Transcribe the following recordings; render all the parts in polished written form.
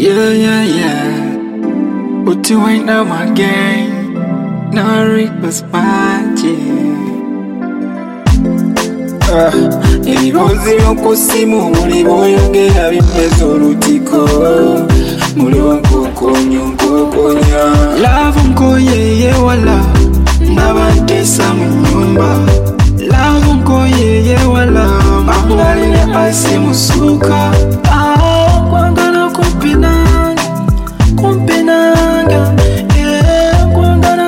Yeah. But you ain't now my gang. No request party. Ebirozi by'okusimu muli boyogera bimeze olutiko. Muli wankokonya. Love nkoyeye wala. Nabantesa mu nyumba. Love nkoyeye wala. Mangalile asi musuka. Kwangala kumpinanga. Kwangala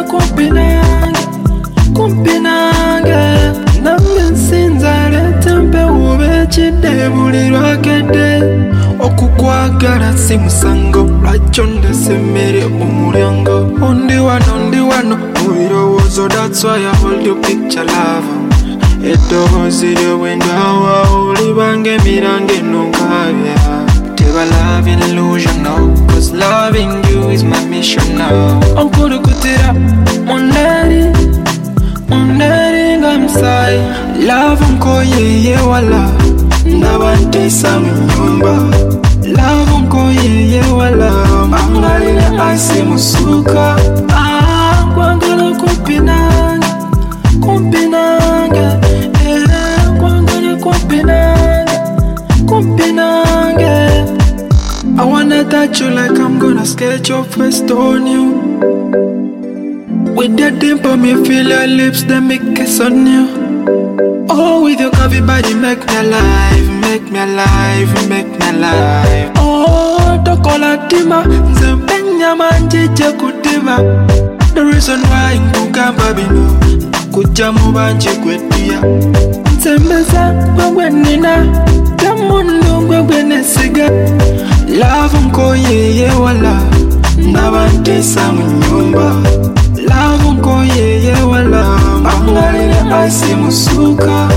kumpinanga. Nambe nsinza letempe ube chide buli lwakede. Okukwagala si musango lwakyo ndesemere omulyango. Undi wano mubirowoozo, that's why I hold your picture love. Eddoboozi ly'obwendawa olibanga emirange nonkabya. Teba love an illusion now, cause loving you is my mission now. Onkulukutira munderi nga musai. Love nkoyeye wala. Nabantesa mu nyumba. Love nkoyeye wala. Mangalile asi musuka. Kwangala kumpinanga. Kwangala kumpinanga. I wanna touch you like I'm gonna sketch your face on you. With that dimple me feel your lips, they make kiss on you. Oh, with your curvy body make me alive, make me alive, make me alive. Oh, tokola tima, nzempenya manjije kutiva. The reason why nkugamba bino kuja mu banji kwetia. Nsembeza gwegwe nina tamundu gwegwe nesiga. Love nkoyeye wala. Nabantesa mu nyumba. Love nkoyeye wala. Mangalile asi musuka.